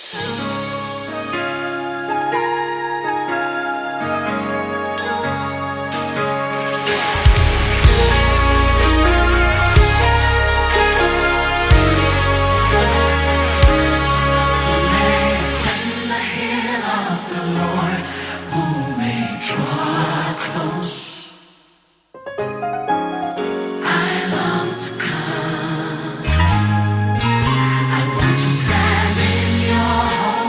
I want to stand in your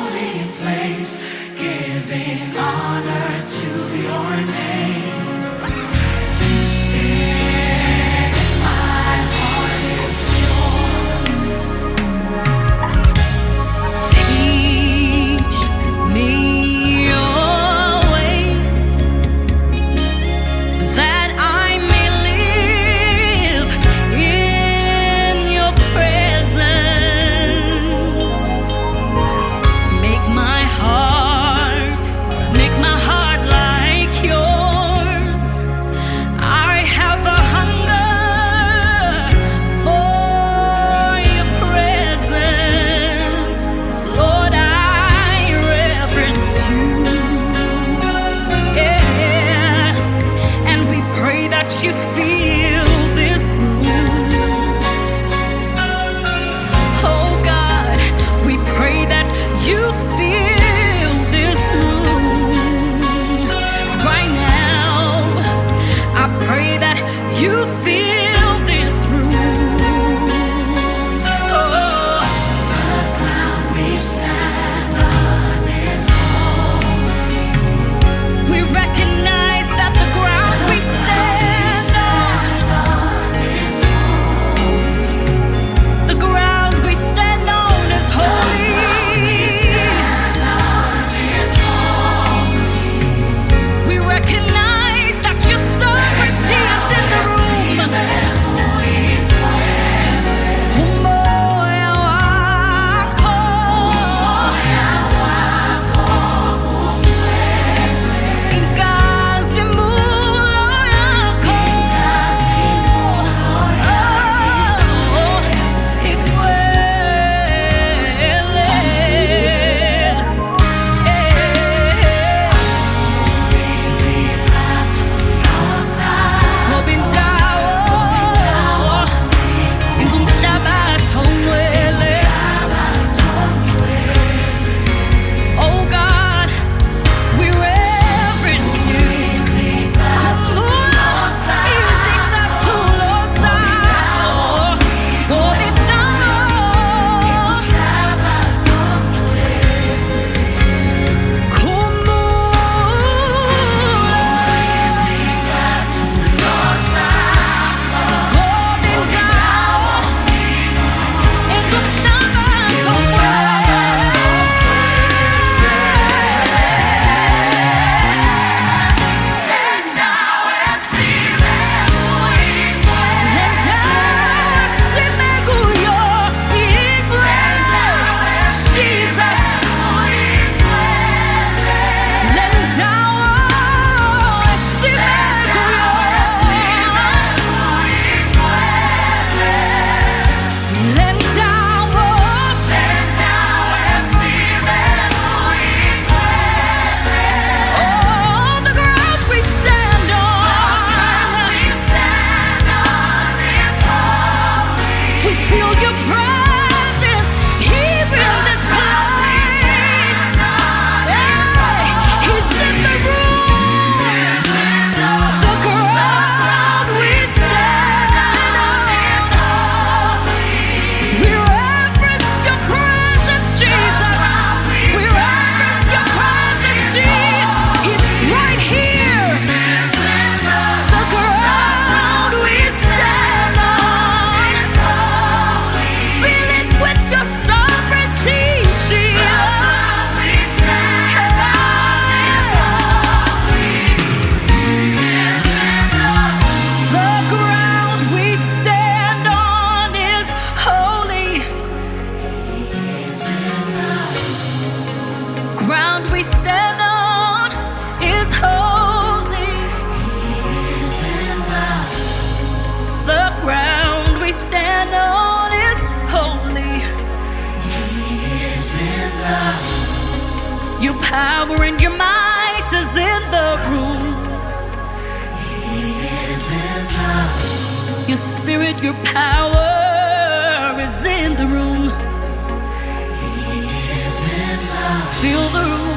Your power and your might is in the room. He is in the room. Your spirit, your power is in the room. He is in the room. Fill the room.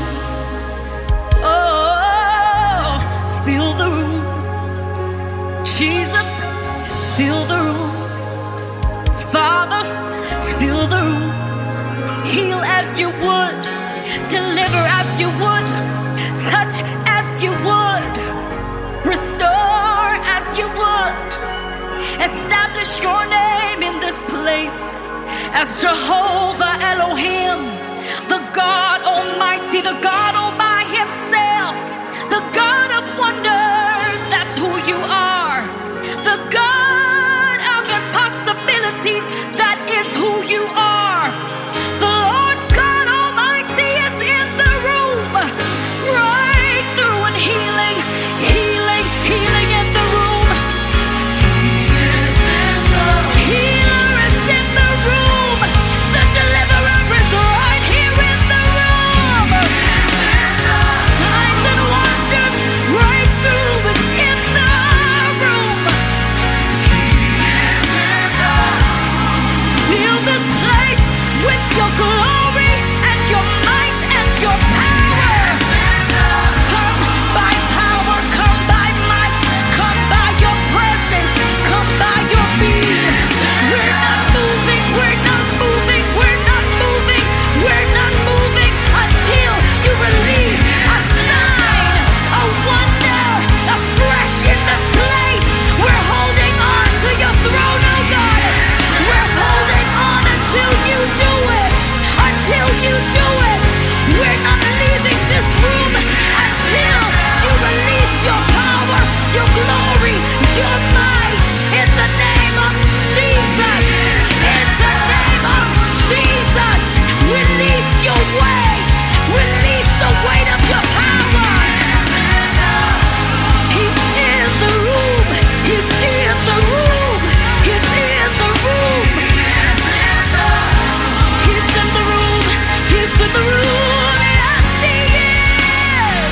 Oh, fill the room. Jesus, fill the room. Father, fill the room. Heal as you would, deliver as you would, touch as you would, restore as you would. Establish your name in this place as Jehovah Elohim, the God Almighty, the God all by himself, the God of wonders. That's who you are. The God of impossibilities, that is who you are. The Lord God Almighty is in the room. Breakthrough and healing, healing, healing in the room. Healer is in the room. The deliverer is right here in the room. Signs and wonders, breakthrough is in the room. Fill this place with your glory and your might and your power. Come by power, come by might, come by your presence, come by your being. We're not moving, we're not moving, we're not moving, we're not moving until you release a sign, a wonder, a fresh in this place. We're holding on to your throne, oh God. We're holding on until you do it, until you do it. We're not leaving this room until you release your power, your glory, your might. In the name of Jesus, in the name of Jesus, release your weight, release the weight of your power. He's in the room, he's in the room, he's in the room. He's in the room, he's in the room, yes he is.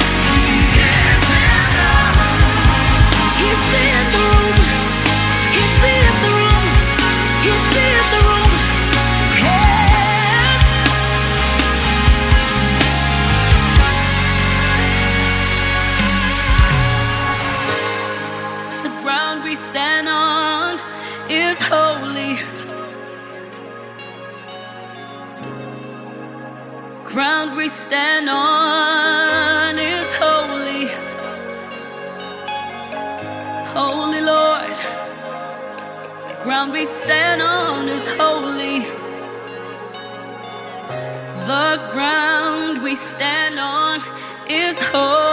He's in the room, he's in the room, he's in the room, yeah. The ground we stand on is holy. Ground we stand on is holy. Holy Lord. Ground we stand on is holy. The ground we stand on is holy.